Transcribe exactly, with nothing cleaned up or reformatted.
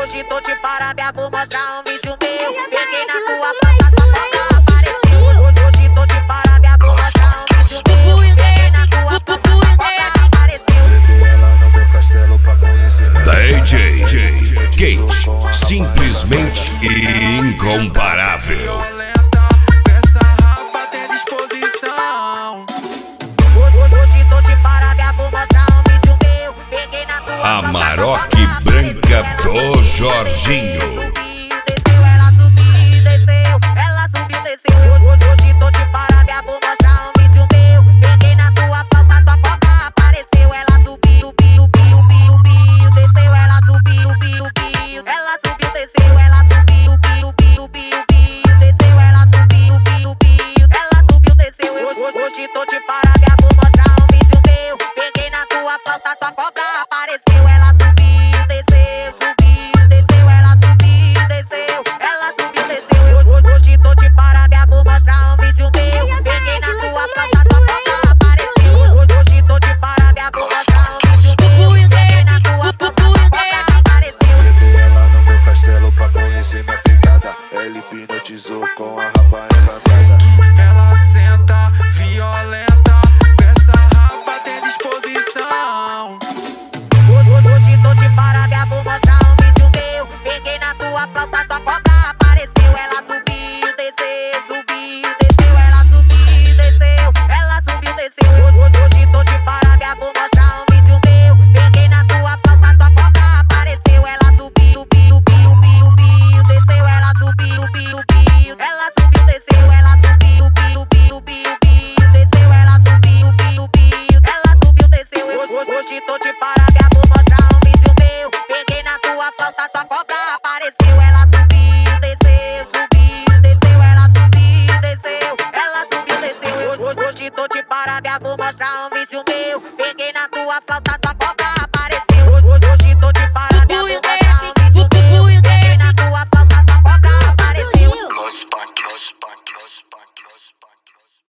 Hoje tô de parabéns, vou mostrar um vídeo meu. Peguei na tua falta, tua boca apareceu. Hoje tô de parabéns, vou mostrar um vídeo meu. Peguei na tua falta, tua boca apareceu. Levei ela no meu castelo pra conhecer minha D J Kate, simplesmente incomparável. Essa rapa tem disposição. Hoje tô de parabéns, vou mostrar um vídeo meu. Peguei na tua A Maroc branca do Jorginho. Desceu, ela subiu, desceu, ela subiu, desceu. Hoje tô de parabéns, vou mostrar um vídeo meu. Peguei na tua falta, tua boca apareceu. Ela subiu, subiu, subiu, subiu, subiu, desceu. Ela subiu, subiu, subiu, ela subiu, desceu. Ela subiu, subiu, subiu, subiu, subiu, desceu. Ela subiu, subiu, subiu, ela subiu, desceu. Hoje tô de parabéns, vou mostrar um vídeo meu. Peguei na tua falta, tua cobra apareceu. Ela subiu, desceu, subiu, desceu. Ela subiu, desceu, ela subiu, desceu. Hoje tô de parabéns, vou mostrar um vídeo meu. Peguei na tua falta, tua cobra apareceu. Hoje tô de parabéns, vou mostrar um vídeo meu. Peguei na tua falta, tua cobra apareceu. Levei ela no meu castelo pra conhecer minha pegada. Ela hipnotizou com a rapa encantada. Ela senta violenta. Essa rapa tem disposição. Hoje tô de parabéns, vou mostrar um vídeo meu. Peguei na tua flauta, tua cobra apareceu. Ela subiu, desceu, subiu, desceu. Ela subiu, desceu, ela subiu, desceu. Hoje tô de parabéns, vou mostrar um vídeo meu. Peguei na tua flauta, tua cobra apareceu. Ela subiu, subiu, subiu, subiu, subiu, desceu. Ela subiu, subiu, subiu, ela subiu, desceu. Ela subiu, subiu, subiu, subiu, desceu. Ela subiu, subiu, subiu, ela subiu, desceu. Hoje tô de parabéns, vou mostrar um vídeo meu. Peguei na tua falta, tua cobra apareceu. Ela subiu, desceu, subiu, desceu. Ela subiu, desceu, ela subiu, desceu. Hoje tô de parabéns, vou mostrar um vídeo meu. Peguei na tua flauta, tua cobra apareceu. Hoje tô de parabéns, vou mostrar